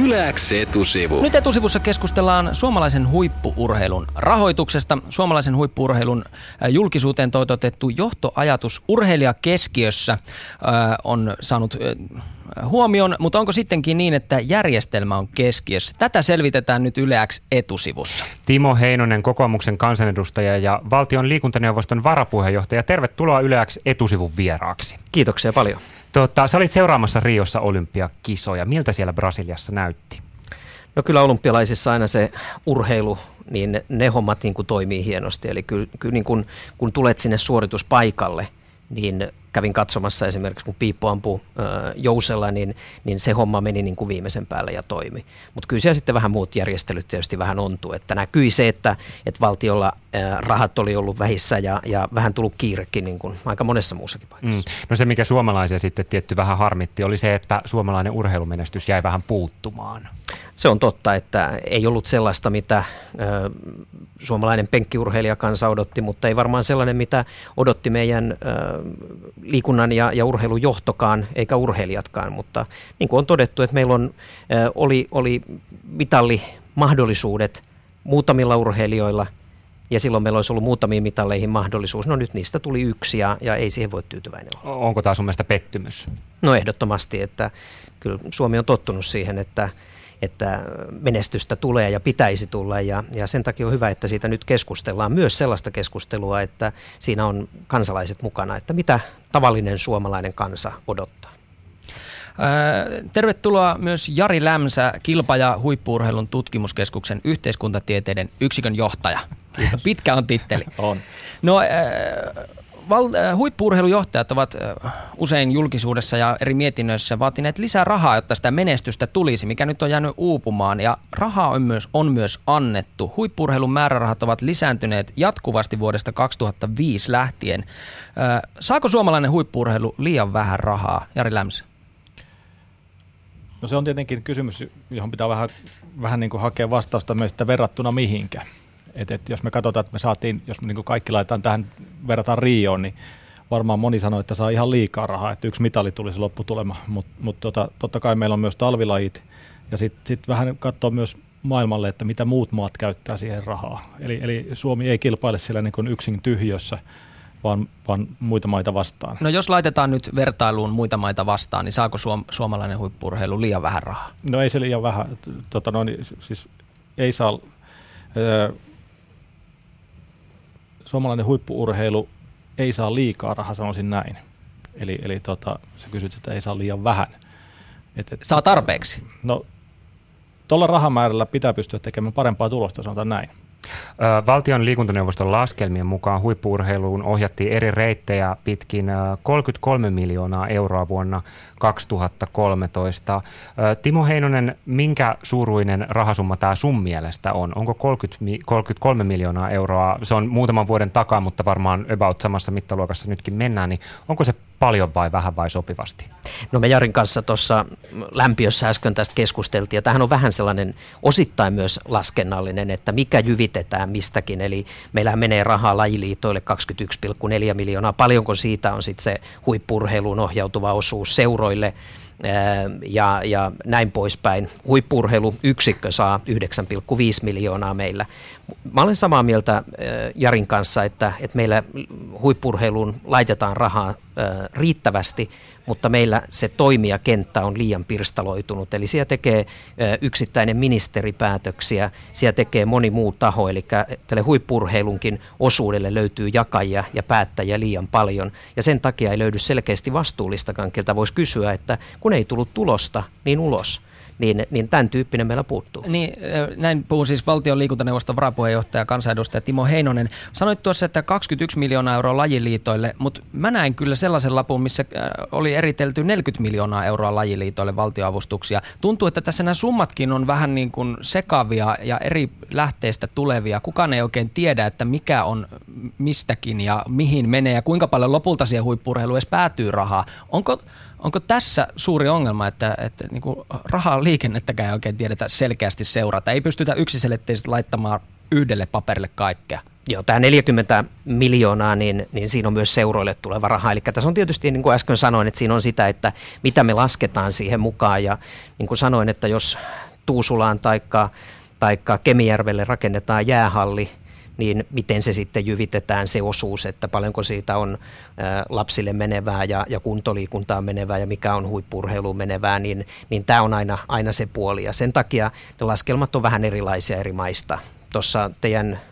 Yle X etusivu. Nyt etusivussa keskustellaan suomalaisen huippu-urheilun rahoituksesta. Suomalaisen huippu-urheilun julkisuuteen toitotettu johtoajatus urheilija keskiössä on saanut huomion, mutta onko sittenkin niin, että järjestelmä on keskiössä? Tätä selvitetään nyt Yle X etusivussa. Timo Heinonen, kokoomuksen kansanedustaja ja valtion liikuntaneuvoston varapuheenjohtaja. Tervetuloa Yle X etusivun vieraaksi. Kiitoksia paljon. Sä olit seuraamassa Riossa olympiakisoja. Miltä siellä Brasiliassa näytti? No kyllä olympialaisissa aina se urheilu, niin ne hommat niin kuin toimii hienosti. Eli kyllä niin kun tulet sinne suorituspaikalle, niin kävin katsomassa esimerkiksi, kun Piippo ampui jousella, niin se homma meni niin kuin viimeisen päälle ja toimi. Mutta kyllä siellä sitten vähän muut järjestelyt tietysti vähän ontuu. Että näkyi se, että valtiolla rahat oli ollut vähissä ja vähän tullut kiirekin niin kuin aika monessa muussakin paikassa. No se, mikä suomalaisia sitten tietty vähän harmitti, oli se, että suomalainen urheilumenestys jäi vähän puuttumaan. Se on totta, että ei ollut sellaista, mitä suomalainen penkkiurheilijakansa odotti, mutta ei varmaan sellainen, mitä odotti meidän liikunnan ja urheilun johtokaan, eikä urheilijatkaan. Mutta niin kuin on todettu, että meillä oli mitallimahdollisuudet muutamilla urheilijoilla, ja silloin meillä olisi ollut muutamiin mitalleihin mahdollisuus. No nyt niistä tuli yksi, ja ei siihen voi tyytyväinen olla. Onko tämä sun mielestä pettymys? No ehdottomasti, että kyllä Suomi on tottunut siihen, että menestystä tulee ja pitäisi tulla ja sen takia on hyvä, että siitä nyt keskustellaan. Myös sellaista keskustelua, että siinä on kansalaiset mukana, että mitä tavallinen suomalainen kansa odottaa. Tervetuloa myös Jari Lämsä, kilpa- ja huippu-urheilun tutkimuskeskuksen yhteiskuntatieteiden yksikön johtaja. Kiitos. Pitkä on titteli. On. No, huippu-urheilujohtajat ovat usein julkisuudessa ja eri mietinnöissä vaatineet lisää rahaa, jotta sitä menestystä tulisi, mikä nyt on jäänyt uupumaan. Ja rahaa on myös annettu. Huippu-urheilun määrärahat ovat lisääntyneet jatkuvasti vuodesta 2005 lähtien. Saako suomalainen huippu-urheilu liian vähän rahaa? Jari Lämsä. No se on tietenkin kysymys, johon pitää vähän niin kuin hakea vastausta myös, että verrattuna mihinkä. Et jos me katsotaan, että me saatiin, jos me niin kuin kaikki laitetaan tähän, verrataan Rioon, niin varmaan moni sanoo, että saa ihan liikaa rahaa, että yksi mitali tulisi lopputulema. Mutta totta kai meillä on myös talvilajit ja sitten vähän katsoa myös maailmalle, että mitä muut maat käyttää siihen rahaa. Eli Suomi ei kilpaile siellä niin kuin yksin tyhjössä, vaan muita maita vastaan. No jos laitetaan nyt vertailuun muita maita vastaan, niin saako suomalainen huippu-urheilu liian vähän rahaa? No ei se liian vähän. Siis ei saa. Suomalainen huippu-urheilu ei saa liikaa rahaa, sanoisin näin. Eli sä kysyt, että ei saa liian vähän. Saa tarpeeksi? No tuolla rahamäärällä pitää pystyä tekemään parempaa tulosta, sanotaan näin. Valtion liikuntaneuvoston laskelmien mukaan huippu-urheiluun ohjattiin eri reittejä pitkin 33 miljoonaa euroa vuonna 2013. Timo Heinonen, minkä suuruinen rahasumma tämä sun mielestä on? Onko 33 miljoonaa euroa? Se on muutaman vuoden takaa, mutta varmaan about samassa mittaluokassa nytkin mennään. Niin onko se paljon vai vähän vai sopivasti? No me Jarin kanssa tuossa lämpiössä äsken tästä keskusteltiin, ja tämähän on vähän sellainen osittain myös laskennallinen, että mikä jyvitetään mistäkin, eli meillähän menee rahaa lajiliitoille 21,4 miljoonaa, paljonko siitä on sitten se huippu-urheiluun ohjautuva osuus seuroille ja näin poispäin. Huippu-urheiluyksikkö saa 9,5 miljoonaa meillä. Mä olen samaa mieltä Jarin kanssa, että meillä huippu-urheiluun laitetaan rahaa riittävästi, mutta meillä se toimijakenttä on liian pirstaloitunut. Eli siellä tekee yksittäinen ministeri päätöksiä, siellä tekee moni muu taho, eli tälle huippu-urheilunkin osuudelle löytyy jakajia ja päättäjiä liian paljon. Ja sen takia ei löydy selkeästi vastuullistakaan, keltä voisi kysyä, että kun ei tullut tulosta, niin ulos. Niin tämän tyyppinen meillä puuttuu. Niin, näin puhuu siis valtion liikuntaneuvoston varapuheenjohtaja, kansanedustaja Timo Heinonen. Sanoit tuossa, että 21 miljoonaa euroa lajiliitoille, mutta mä näin kyllä sellaisen lapun, missä oli eritelty 40 miljoonaa euroa lajiliitoille valtioavustuksia. Tuntuu, että tässä nämä summatkin on vähän niin kuin sekavia ja eri lähteistä tulevia. Kukaan ei oikein tiedä, että mikä on mistäkin ja mihin menee ja kuinka paljon lopulta siihen huippu-urheiluun edes päätyy rahaa. Onko tässä suuri ongelma, että niin kuin rahaa liikennettäkään ei oikein tiedetä selkeästi seurata? Ei pystytä yksiselitteisesti laittamaan yhdelle paperille kaikkea. Joo, tämä 40 miljoonaa, niin siinä on myös seuroille tuleva raha. Eli tässä on tietysti, niin kuin äsken sanoin, että siinä on sitä, että mitä me lasketaan siihen mukaan. Ja niin kuin sanoin, että jos Tuusulaan taikka Kemijärvelle rakennetaan jäähalli, niin miten se sitten jyvitetään se osuus, että paljonko siitä on lapsille menevää ja kuntoliikuntaan menevää ja mikä on huippu-urheiluun menevää, niin tämä on aina se puoli. Ja sen takia ne laskelmat on vähän erilaisia eri maista. Tuossa teidän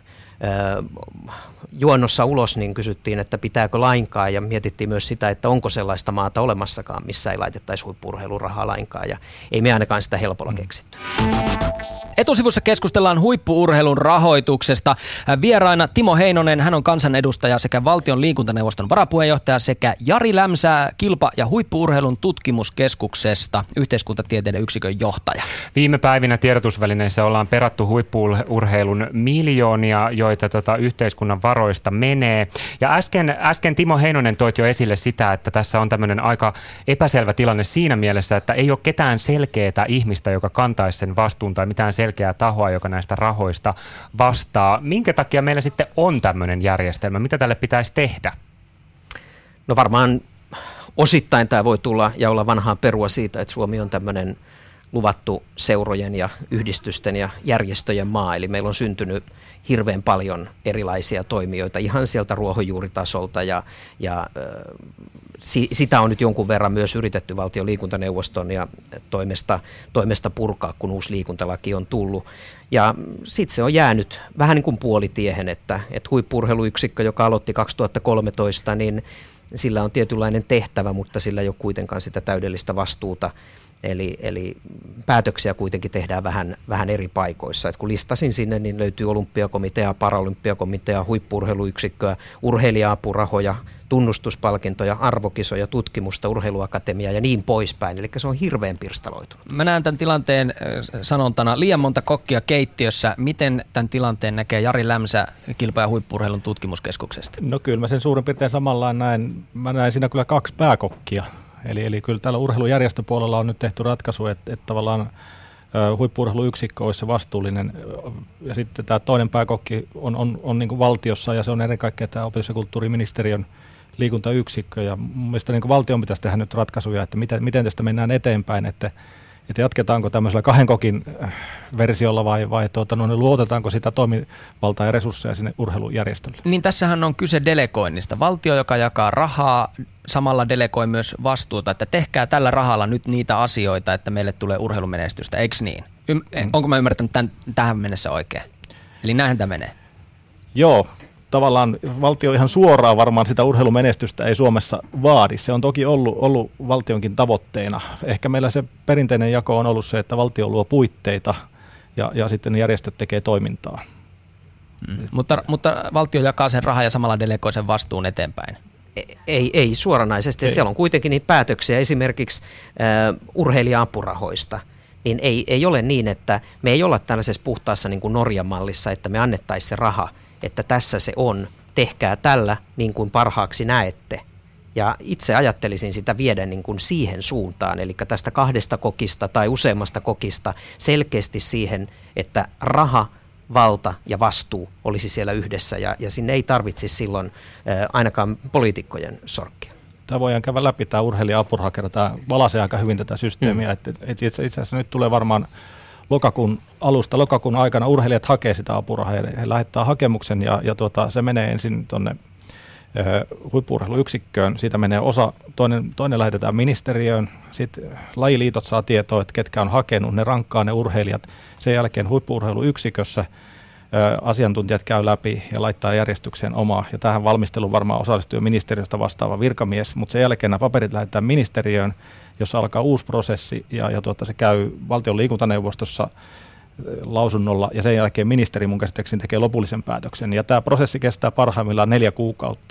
juonnossa ulos niin kysyttiin, että pitääkö lainkaan ja mietittiin myös sitä, että onko sellaista maata olemassakaan, missä ei laitettaisi huippu-urheilurahaa lainkaan ja ei me ainakaan sitä helpolla keksitty. Etusivussa keskustellaan huippu-urheilun rahoituksesta. Vieraina Timo Heinonen, hän on kansanedustaja sekä Valtion liikuntaneuvoston varapuheenjohtaja sekä Jari Lämsä kilpa- ja huippu-urheilun tutkimuskeskuksesta, yhteiskuntatieteiden yksikön johtaja. Viime päivinä tiedotusvälineissä ollaan perattu huippu-urheilun miljoonia, joita yhteiskunnan varoista menee. Ja äsken Timo Heinonen toit jo esille sitä, että tässä on tämmöinen aika epäselvä tilanne siinä mielessä, että ei ole ketään selkeää ihmistä, joka kantaisi sen vastuun tai mitään selkeää tahoa, joka näistä rahoista vastaa. Minkä takia meillä sitten on tämmöinen järjestelmä? Mitä tälle pitäisi tehdä? No varmaan osittain tämä voi tulla ja olla vanhaa perua siitä, että Suomi on tämmöinen luvattu seurojen ja yhdistysten ja järjestöjen maa. Eli meillä on syntynyt hirveän paljon erilaisia toimijoita ihan sieltä ruohonjuuritasolta ja sitä on nyt jonkun verran myös yritetty Valtion liikuntaneuvoston ja toimesta purkaa, kun uusi liikuntalaki on tullut. Ja sitten se on jäänyt vähän niin kuin puolitiehen, että huippu-urheiluyksikkö, joka aloitti 2013, niin sillä on tietynlainen tehtävä, mutta sillä ei ole kuitenkaan sitä täydellistä vastuuta. Eli päätöksiä kuitenkin tehdään vähän eri paikoissa. Et kun listasin sinne, niin löytyy olympiakomitea, paralympiakomitea, huippu-urheiluyksikköä, urheilija-apurahoja, tunnustuspalkintoja, arvokisoja, tutkimusta, urheiluakatemia ja niin poispäin. Eli se on hirveän pirstaloitunut. Mä näen tämän tilanteen sanontana liian monta kokkia keittiössä. Miten tämän tilanteen näkee Jari Lämsä kilpa- ja huippu-urheilun tutkimuskeskuksesta? No kyllä mä sen suurin piirtein samalla näen. Mä näen siinä kyllä 2 pääkokkia. Eli kyllä täällä urheilujärjestöpuolella on nyt tehty ratkaisu, että tavallaan huippu-urheiluyksikkö olisi se vastuullinen. Ja sitten tämä toinen pääkokki on niin kuin valtiossa ja se on ennen kaikkea tämä opetus- ja kulttuuriministeriön liikuntayksikkö. Ja mun mielestä niin kuin valtion pitäisi tehdä nyt ratkaisuja, että miten tästä mennään eteenpäin, että jatketaanko tämmöisellä 2 kokin versiolla vai luotetaanko sitä toimivaltaa ja resursseja sinne urheilujärjestölle? Niin tässähän on kyse delegoinnista. Valtio, joka jakaa rahaa, samalla delegoi myös vastuuta, että tehkää tällä rahalla nyt niitä asioita, että meille tulee urheilumenestystä, eikö niin? Onko mä ymmärtänyt tähän mennessä oikein? Eli näinhän tämä menee. Joo. Tavallaan valtio ihan suoraan varmaan sitä urheilumenestystä ei Suomessa vaadi. Se on toki ollut valtionkin tavoitteena. Ehkä meillä se perinteinen jako on ollut se, että valtio luo puitteita ja sitten järjestöt tekee toimintaa. Mutta valtio jakaa sen rahaa ja samalla delegoi sen vastuun eteenpäin. Ei suoranaisesti. Ei. Siellä on kuitenkin niitä päätöksiä esimerkiksi urheilija-apurahoista. Niin ei ole niin, että me ei olla tällaisessa puhtaassa niin kuin Norjan mallissa, että me annettaisiin se raha, että tässä se on, tehkää tällä niin kuin parhaaksi näette. Ja itse ajattelisin sitä viedä niin kuin siihen suuntaan, eli tästä 2 kokista tai useammasta kokista selkeästi siihen, että raha, valta ja vastuu olisi siellä yhdessä ja sinne ei tarvitsisi silloin ainakaan poliitikkojen sorkkia. Tämä voidaan käydä läpi, tämä urheilija-apuraha, tämä valaisee aika hyvin tätä systeemiä, että itse asiassa nyt tulee varmaan lokakuun aikana urheilijat hakee sitä apurahaa ja he lähettää hakemuksen ja se menee ensin tuonne huippu-urheiluyksikköön, siitä menee osa, toinen lähetetään ministeriöön, sitten lajiliitot saa tietoa, että ketkä on hakenut, ne rankkaa ne urheilijat, sen jälkeen huippu-urheiluyksikössä asiantuntijat käy läpi ja laittaa järjestykseen omaa, ja tähän valmisteluun varmaan osallistuu ministeriöstä vastaava virkamies, mutta sen jälkeen nämä paperit lähetetään ministeriöön, jossa alkaa uusi prosessi ja se käy Valtion liikuntaneuvostossa lausunnolla ja sen jälkeen ministeri mun käsittääkseni tekee lopullisen päätöksen. Ja tämä prosessi kestää parhaimmillaan 4 kuukautta.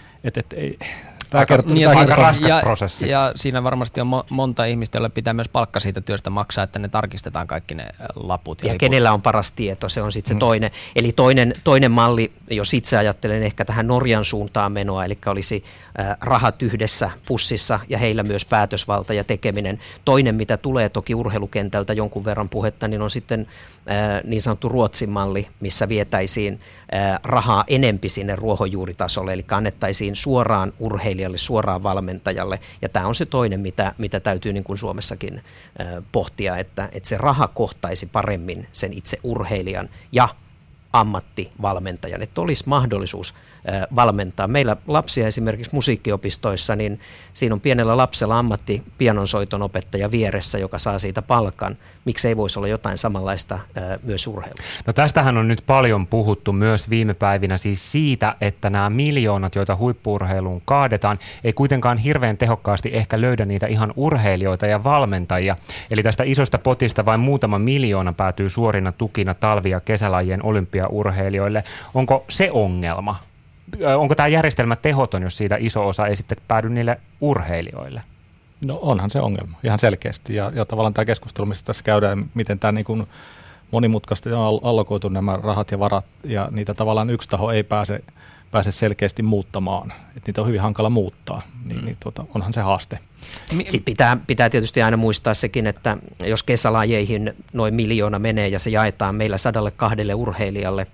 Aika raskas prosessi. Ja siinä varmasti on monta ihmistä, joille pitää myös palkka siitä työstä maksaa, että ne tarkistetaan kaikki ne laput. Ja kenellä on paras tieto, se on sitten se toinen. Eli toinen malli, jos itse ajattelen ehkä tähän Norjan suuntaan menoa, eli olisi rahat yhdessä pussissa ja heillä myös päätösvalta ja tekeminen. Toinen, mitä tulee toki urheilukentältä jonkun verran puhetta, niin on sitten niin sanottu Ruotsin malli, missä vietäisiin rahaa enempi sinne ruohonjuuritasolle, eli annettaisiin suoraan urheilijoille urheilijalle, suoraan valmentajalle. Ja tämä on se toinen, mitä täytyy niin kuin Suomessakin pohtia, että se raha kohtaisi paremmin sen itse urheilijan ja ammattivalmentajan, että olisi mahdollisuus valmentaa. Meillä lapsia esimerkiksi musiikkiopistoissa, niin siinä on pienellä lapsella ammattipianonsoiton opettaja vieressä, joka saa siitä palkan. Miksi ei voisi olla jotain samanlaista myös urheilussa? No tästähän on nyt paljon puhuttu myös viime päivinä siis siitä, että nämä miljoonat, joita huippu-urheiluun kaadetaan, ei kuitenkaan hirveän tehokkaasti ehkä löydä niitä ihan urheilijoita ja valmentajia. Eli tästä isosta potista vain muutama miljoona päätyy suorina tukina talvi- ja kesälajien olympiaurheilijoille. Onko se ongelma? Onko tämä järjestelmä tehoton, jos siitä iso osa ei sitten päädy niille urheilijoille? No onhan se ongelma, ihan selkeästi. Ja tavallaan tämä keskustelu, missä tässä käydään, miten tämä niin kuin monimutkaisesti on allokoitu nämä rahat ja varat, ja niitä tavallaan yksi taho ei pääse selkeästi muuttamaan. Että niitä on hyvin hankala muuttaa, niin onhan se haaste. Sitten pitää tietysti aina muistaa sekin, että jos kesälajeihin noin 1 miljoona menee ja se jaetaan meillä 102 urheilijalle,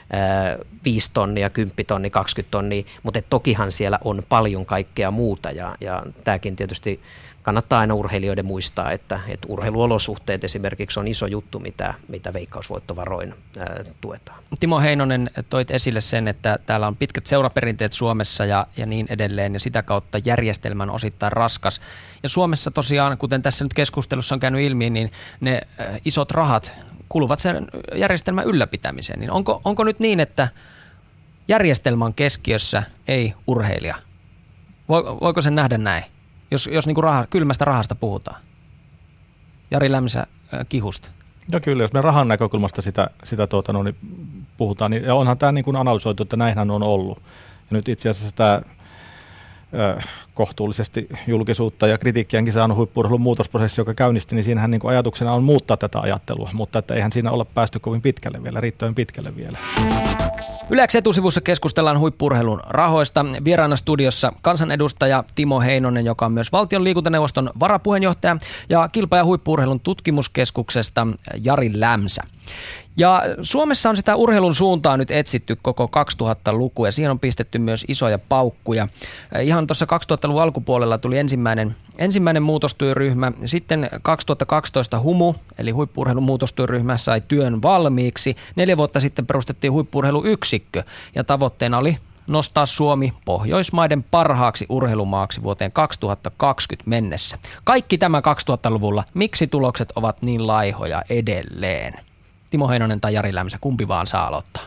5 tonnia, 10 tonnia, 20 tonnia, mutta tokihan siellä on paljon kaikkea muuta ja tämäkin tietysti kannattaa aina urheilijoiden muistaa, että urheiluolosuhteet esimerkiksi on iso juttu, mitä veikkausvoittovaroin tuetaan. Timo Heinonen, toit esille sen, että täällä on pitkät seuraperinteet Suomessa ja niin edelleen, ja sitä kautta järjestelmän osittain raskas. Ja Suomessa tosiaan, kuten tässä nyt keskustelussa on käynyt ilmi, niin ne isot rahat kuluvat sen järjestelmän ylläpitämiseen. Niin onko nyt niin, että järjestelmän keskiössä ei urheilija? Voiko sen nähdä näin? Jos niin kuin kylmästä rahasta puhutaan. Jari Lämsä Kihusta. No kyllä, jos me rahan näkökulmasta sitä niin puhutaan, niin onhan tämä niin kuin analysoitu, että näinhän on ollut. Ja nyt itse asiassa tämä kohtuullisesti julkisuutta ja kritiikkiäänkin saanut huippu-urheilun muutosprosessi, joka käynnisti, niin siinähän niin kuin ajatuksena on muuttaa tätä ajattelua, mutta että eihän siinä olla päästy kovin pitkälle vielä, riittävän pitkälle vielä. Yle X etusivussa keskustellaan huippu-urheilun rahoista. Vieraana studiossa kansanedustaja Timo Heinonen, joka on myös Valtion liikuntaneuvoston varapuheenjohtaja, ja kilpa- ja huippu-urheilun tutkimuskeskuksesta Jari Lämsä. Ja Suomessa on sitä urheilun suuntaa nyt etsitty koko 2000-luku ja siihen on pistetty myös isoja paukkuja. Ihan tuossa 2000-luvun alkupuolella tuli ensimmäinen muutostyöryhmä. Sitten 2012 HUMU, eli huippu-urheilun muutostyöryhmä, sai työn valmiiksi. 4 vuotta sitten perustettiin huippu-urheiluyksikkö ja tavoitteena oli nostaa Suomi Pohjoismaiden parhaaksi urheilumaaksi vuoteen 2020 mennessä. Kaikki tämä 2000-luvulla. Miksi tulokset ovat niin laihoja edelleen? Timo Heinonen tai Jari Lämsä, kumpi vaan saa aloittaa?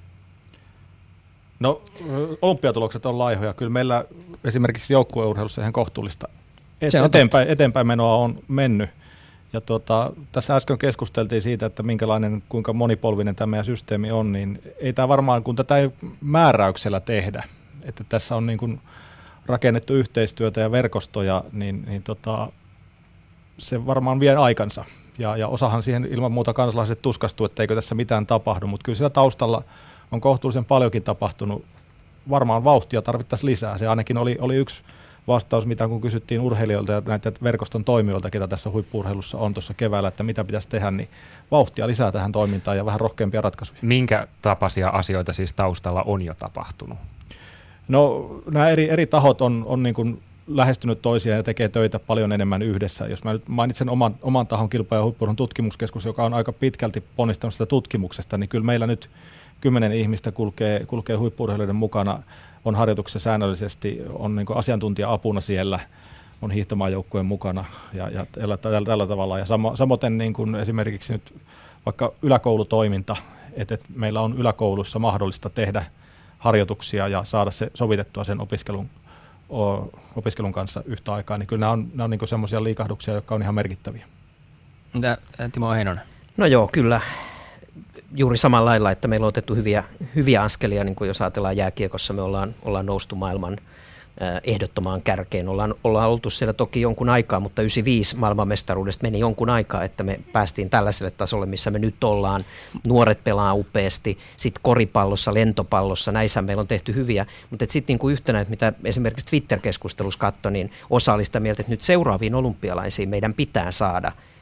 No olympiatulokset on laihoja. Kyllä meillä esimerkiksi joukkueurheilussa ihan kohtuullista eteenpäin menoa on mennyt. Ja tässä äsken keskusteltiin siitä, että kuinka monipolvinen tämä meidän systeemi on, niin ei tämä varmaan, kun tätä ei määräyksellä tehdä, että tässä on niin kuin rakennettu yhteistyötä ja verkostoja, niin se varmaan vie aikansa. Ja osahan siihen ilman muuta kansalaiset tuskastuu, että eikö tässä mitään tapahdu, mutta kyllä siellä taustalla on kohtuullisen paljonkin tapahtunut. Varmaan vauhtia tarvittaisiin lisää. Se ainakin oli yksi vastaus, mitä kun kysyttiin urheilijoilta ja näitä verkoston toimijoilta, ketä tässä huippu-urheilussa on tuossa keväällä, että mitä pitäisi tehdä, niin vauhtia lisää tähän toimintaan ja vähän rohkeampia ratkaisuja. Minkä tapaisia asioita siis taustalla on jo tapahtunut? No nämä eri tahot on niin kuin lähestynyt toisiaan ja tekee töitä paljon enemmän yhdessä. Jos mä nyt mainitsen oman tahon kilpa- ja huippu-urheilun tutkimuskeskus, joka on aika pitkälti ponnistanut sitä tutkimuksesta, niin kyllä meillä nyt 10 ihmistä kulkee huippu-urheilijoiden mukana, on harjoituksessa säännöllisesti, on niin kuin asiantuntija-apuna siellä, on hiihtomaajoukkueen mukana ja tällä tavalla. Ja samoin niin kuin esimerkiksi nyt vaikka yläkoulutoiminta, että meillä on yläkoulussa mahdollista tehdä harjoituksia ja saada se sovitettua sen opiskelun kanssa yhtä aikaa, niin kyllä nämä on niin kuin semmoisia liikahduksia, jotka on ihan merkittäviä. Mitä Timo Heinonen? No joo, kyllä. Juuri samalla lailla, että meillä on otettu hyviä askelia, niin kuin jos ajatellaan jääkiekossa, me ollaan noustu maailman ehdottomaan kärkeen. Ollaan oltu siellä toki jonkun aikaa, mutta 95 maailmanmestaruudesta meni jonkun aikaa, että me päästiin tällaiselle tasolle, missä me nyt ollaan. Nuoret pelaa upeasti, sitten koripallossa, lentopallossa, näissä meillä on tehty hyviä, mutta sitten niin yhtenä, mitä esimerkiksi Twitter-keskustelussa katsoi, niin osa oli sitä mieltä, että nyt seuraaviin olympialaisiin meidän pitää saada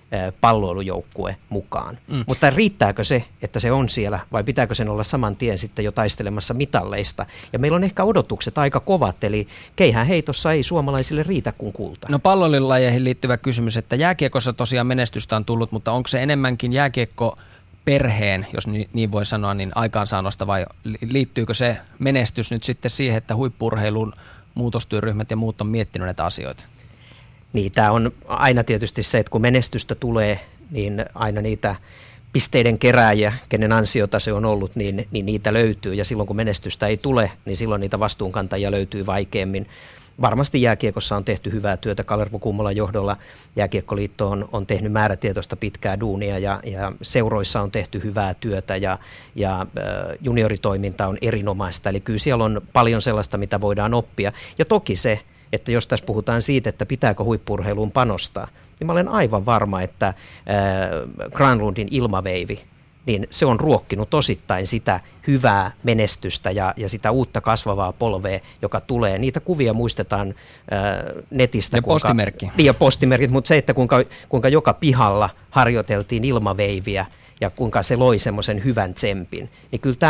palloilujoukkue mukaan. Mutta riittääkö se, että se on siellä, vai pitääkö sen olla saman tien sitten jo taistelemassa mitalleista? Ja meillä on ehkä odotukset aika kovat, eli keihäänheitossa ei suomalaisille riitä kuin kulta. No palloilulajeihin liittyvä kysymys, että jääkiekossa tosiaan menestystä on tullut, mutta onko se enemmänkin jääkiekko perheen, jos niin voi sanoa, niin aikaansaannosta, vai liittyykö se menestys nyt sitten siihen, että huippu-urheilun muutostyöryhmät ja muut on miettinyt näitä asioita? Niin, tämä on aina tietysti se, että kun menestystä tulee, niin aina niitä pisteiden kerääjiä, kenen ansiota se on ollut, niin niitä löytyy. Ja silloin kun menestystä ei tule, niin silloin niitä vastuunkantajia löytyy vaikeammin. Varmasti jääkiekossa on tehty hyvää työtä. Kalervo Kummolan johdolla Jääkiekkoliitto on tehnyt määrätietoista pitkää duunia ja seuroissa on tehty hyvää työtä ja junioritoiminta on erinomaista. Eli kyllä siellä on paljon sellaista, mitä voidaan oppia. Ja toki se, että jos tässä puhutaan siitä, että pitääkö huippu-urheiluun panostaa, niin mä olen aivan varma, että Granlundin ilmaveivi, niin se on ruokkinut osittain sitä hyvää menestystä ja sitä uutta kasvavaa polvea, joka tulee. Niitä kuvia muistetaan netistä. Ja postimerkki. Ja postimerkit, mutta se, että kuinka joka pihalla harjoiteltiin ilmaveiviä ja kuinka se loi semmoisen hyvän tsempin, niin kyllä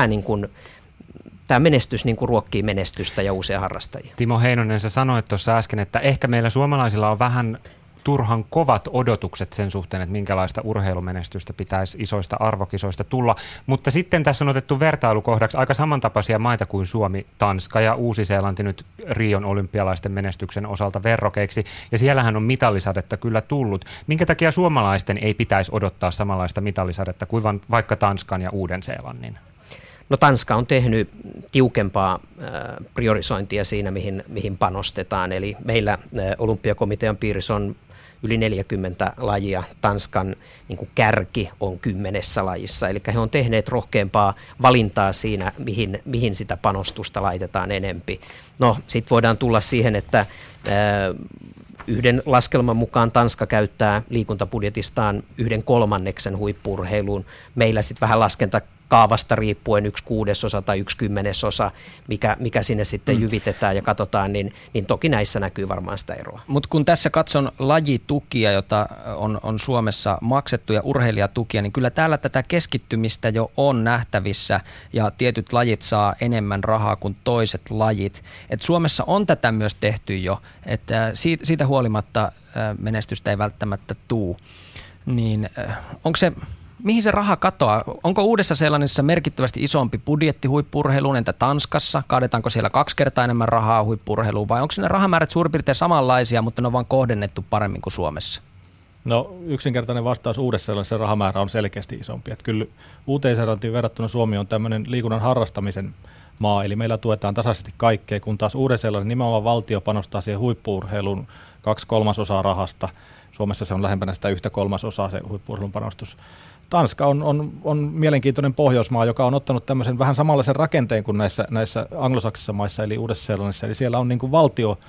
tämä menestys niin kuin ruokkii menestystä ja uusia harrastajia. Timo Heinonen, sä sanoit tuossa äsken, että ehkä meillä suomalaisilla on vähän turhan kovat odotukset sen suhteen, että minkälaista urheilumenestystä pitäisi isoista arvokisoista tulla. Mutta sitten tässä on otettu vertailukohdaksi aika samantapaisia maita kuin Suomi, Tanska ja Uusi-Seelanti nyt Rion olympialaisten menestyksen osalta verrokeiksi. Ja siellähän on mitallisadetta kyllä tullut. Minkä takia suomalaisten ei pitäisi odottaa samanlaista mitallisadetta kuin vaikka Tanskan ja Uuden-Seelannin? No Tanska on tehnyt tiukempaa priorisointia siinä, mihin panostetaan. Eli meillä olympiakomitean piirissä on yli 40 lajia. Tanskan niin kuin kärki on 10 lajissa. Eli he on tehneet rohkeampaa valintaa siinä, mihin sitä panostusta laitetaan enempi. No sitten voidaan tulla siihen, että yhden laskelman mukaan Tanska käyttää liikuntabudjetistaan 1/3 huippu-urheiluun. Meillä sitten vähän laskentakaavasta riippuen 1/6 tai 1/10, mikä sinne sitten jyvitetään ja katsotaan, niin toki näissä näkyy varmaan sitä eroa. Mutta kun tässä katson lajitukia, jota on Suomessa maksettu ja urheilijatukia, niin kyllä täällä tätä keskittymistä jo on nähtävissä ja tietyt lajit saa enemmän rahaa kuin toiset lajit. Et Suomessa on tätä myös tehty jo, että siitä huolimatta menestystä ei välttämättä tuu. Niin onko se... Mihin se raha katoaa? Onko Uudessa-Seelannissa merkittävästi isompi budjetti huippu-urheiluun, entä Tanskassa? Kaadetaanko siellä 2 kertaa enemmän rahaa huippu-urheiluun vai onko ne rahamäärät suurin piirtein samanlaisia, mutta ne on vaan kohdennettu paremmin kuin Suomessa? No yksinkertainen vastaus Uudessa-Seelannissa rahamäärä on selkeästi isompi. Että kyllä Uuteen-Seelantiin verrattuna Suomi on tämmöinen liikunnan harrastamisen maa, eli meillä tuetaan tasaisesti kaikkea, kun taas Uuden-Seelannin nimenomaan valtio panostaa siihen huippu-urheiluun 2/3 rahasta. Suomessa se on lähempänä sitä 1/3 se huippu-urheilun panostus. Tanska on mielenkiintoinen Pohjoismaa, joka on ottanut tämmöisen vähän samanlaisen rakenteen kuin näissä anglosaksisissa maissa, eli Uudessa-Seelannissa. Eli siellä on niin kuin valtio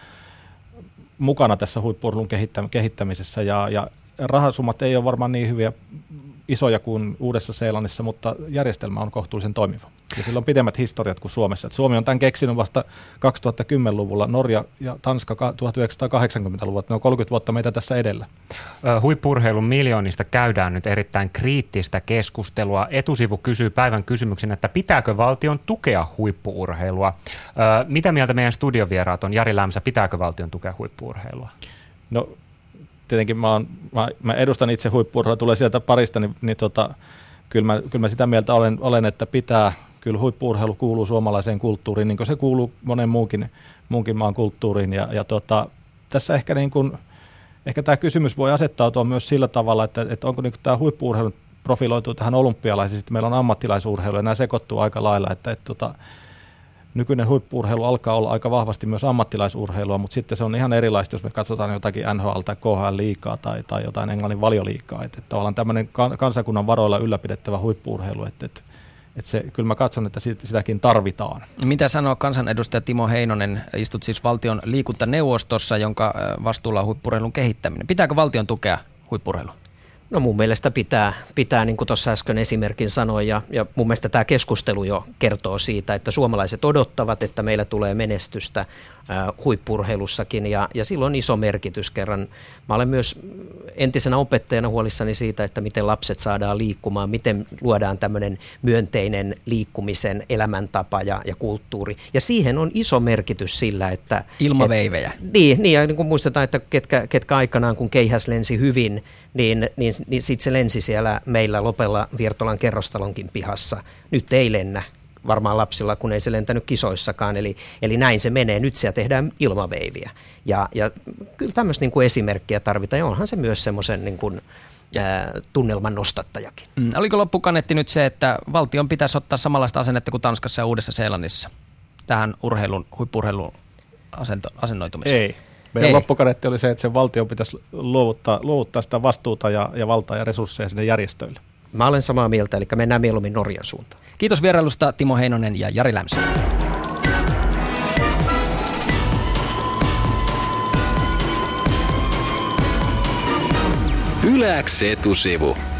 mukana tässä huippu-urheilun kehittämisessä, ja rahasummat ei ole varmaan niin hyviä isoja kuin Uudessa-Seelannissa, mutta järjestelmä on kohtuullisen toimiva. Ja sillä on pidemmät historiat kuin Suomessa. Et Suomi on tämän keksinyt vasta 2010-luvulla, Norja ja Tanska 1980-luvulla. Ne on 30 vuotta meitä tässä edellä. Huippu-urheilun miljoonista käydään nyt erittäin kriittistä keskustelua. Etusivu kysyy päivän kysymyksen, että pitääkö valtion tukea huippu-urheilua? Mitä mieltä meidän studiovieraat on? Jari Lämsä, pitääkö valtion tukea huippu-urheilua? No tietenkin mä edustan itse huippu-urheilua, tulee sieltä parista, niin kyllä mä sitä mieltä olen, että pitää. Kyllä huippu-urheilu kuuluu suomalaiseen kulttuuriin, niin kuin se kuuluu monen muunkin maan kulttuuriin. Ja tässä ehkä tämä kysymys voi asettautua myös sillä tavalla, että onko niin tämä huippu-urheilu profiloituu tähän olympialaisiin, sitten meillä on ammattilaisurheilu ja nämä sekoittuu aika lailla, että nykyinen huippu-urheilu alkaa olla aika vahvasti myös ammattilaisurheilua, mutta sitten se on ihan erilaista, jos me katsotaan jotakin NHL tai KHL-liigaa tai jotain Englannin valioliigaa. Että tavallaan tämmöinen kansakunnan varoilla ylläpidettävä huippu-urheilu, että kyllä mä katson, että sitäkin tarvitaan. Mitä sanoo kansanedustaja Timo Heinonen? Istut siis valtion liikuntaneuvostossa, jonka vastuulla on huippu-urheilun kehittäminen. Pitääkö valtion tukea huippu-urheilua? No mun mielestä pitää niin kuin tuossa äsken esimerkin sanoin, ja mun mielestä tämä keskustelu jo kertoo siitä, että suomalaiset odottavat, että meillä tulee menestystä huippu-urheilussakin, ja sillä on iso merkitys kerran. Mä olen myös entisenä opettajana huolissani siitä, että miten lapset saadaan liikkumaan, miten luodaan tämmöinen myönteinen liikkumisen elämäntapa ja kulttuuri, ja siihen on iso merkitys sillä, että ilmaveivejä. Niin, ja niin kuin muistetaan, että ketkä aikanaan, kun keihäs lensi hyvin, niin sitten se lensi siellä meillä Lopella Virtolan kerrostalonkin pihassa. Nyt ei lennä varmaan lapsilla, kun ei se lentänyt kisoissakaan, eli näin se menee. Nyt siellä tehdään ilmaveiviä. Ja kyllä tämmöistä niin kuin esimerkkiä tarvitaan, ja onhan se myös semmoisen niin kuin tunnelman nostattajakin. Oliko loppukaneetti nyt se, että valtion pitäisi ottaa samanlaista asennetta kuin Tanskassa ja Uudessa-Seelannissa tähän huippu-urheilun asennoitumiseen? Ei. Meidän loppukaneetti oli se, että sen valtion pitäisi luovuttaa sitä vastuuta ja valtaa ja resursseja sinne järjestöille. Mä olen samaa mieltä, eli mennään mieluummin Norjan suuntaan. Kiitos vierailusta Timo Heinonen ja Jari Lämsä. Yle X etusivu.